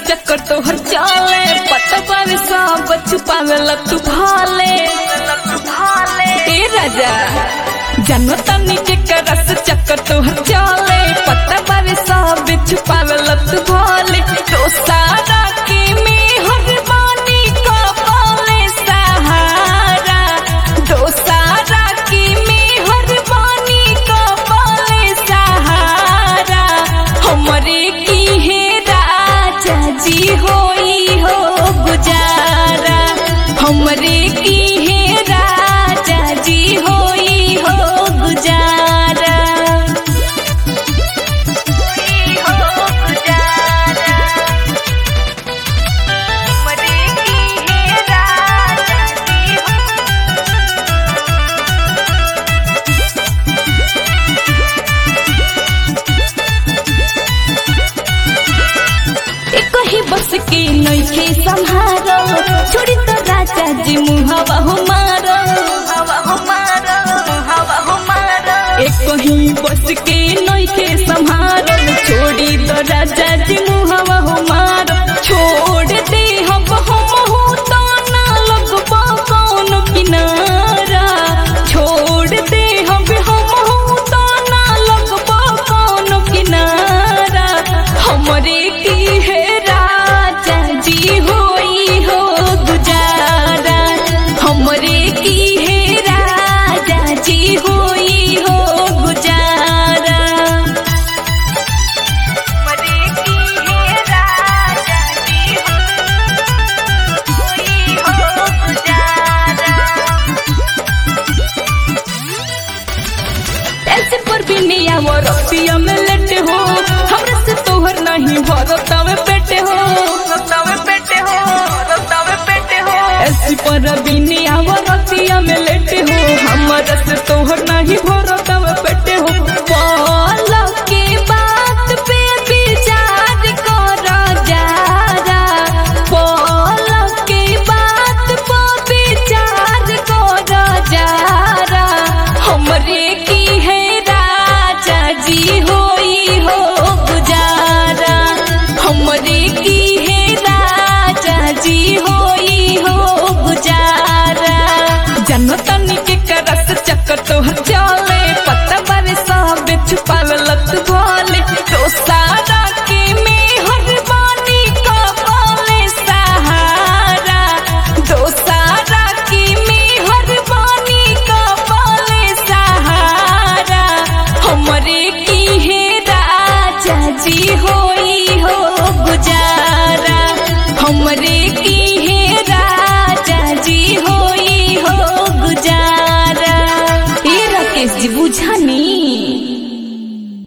चक्कर तोहर चाले पता पावे सब छुपावे लतु भाले ए राजा जनता नीचे करस चक्कर तोहर चाले पता पावे सब छुपावे लतु भाले तो सारा की में हर बानी का पाले सहारा तो सारा की में हर बानी का पाले सहारा हमरे की है राजा जी होई हो गुजारा हमरे की है राजा जी होई हो गुजारा हमरे की है राजा जी कहीं बस के नइखे संहारो छोड़ी तो राजा जी मुहावा हमारा एक कहीं बस के नइखे संहारो छोड़ी तो राजा जी मुहावा हमारा छोड़ दे हम हो तो ना लगबा कौन किनारा छोड़ दे हम हो तो ना लगबा कौन किनारा हमरे की है राजा जी होई हो गुजारा हमरे की है राजा जी होई हो गुजारा हमरे की है राजा जी होई हो गुजारा ऐसे पर भी नहीं आवो रतिया में लट हो हमरा से तोहर नहीं भरतावे पेटे हो ऐसी पर भी नहीं आवो रतिया में लट हो हमरा से